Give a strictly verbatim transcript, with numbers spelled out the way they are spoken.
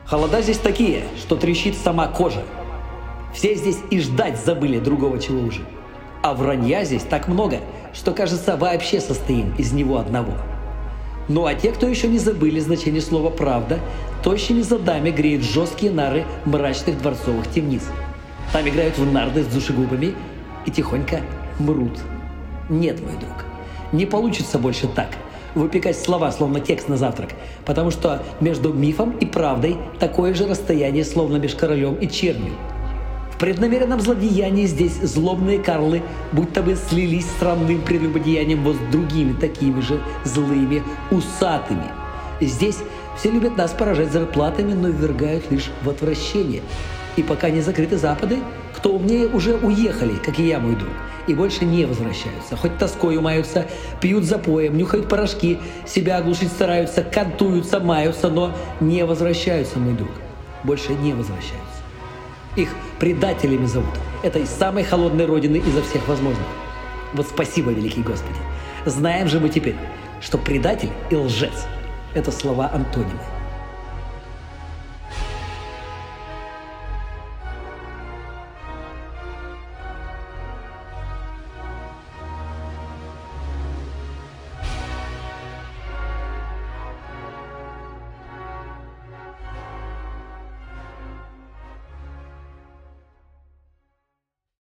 Холода здесь такие, что трещит сама кожа. Все здесь и ждать забыли другого чего уже. А вранья здесь так много, что, кажется, вообще состоим из него одного. Ну а те, кто еще не забыли значение слова «правда», тощими задами греют жесткие нары мрачных дворцовых темниц. Там играют в нарды с душегубами и тихонько мрут. Нет, мой друг, не получится больше так выпекать слова, словно текст на завтрак, потому что между мифом и правдой такое же расстояние, словно между королем и чернью. В преднамеренном злодеянии здесь злобные карлы будто бы слились странным прелюбодеянием вот с другими такими же злыми усатыми. Здесь все любят нас поражать зарплатами, но ввергают лишь в отвращение. И пока не закрыты запады, кто умнее, уже уехали, как и я, мой друг, и больше не возвращаются. Хоть тоской умаются, пьют запоем, нюхают порошки, себя оглушить стараются, кантуются, маются, но не возвращаются, мой друг. Больше не возвращаются. Их предателями зовут. Это из самой холодной родины изо всех возможных. Вот спасибо, великий Господи. Знаем же мы теперь, что предатель и лжец – это слова антонимы.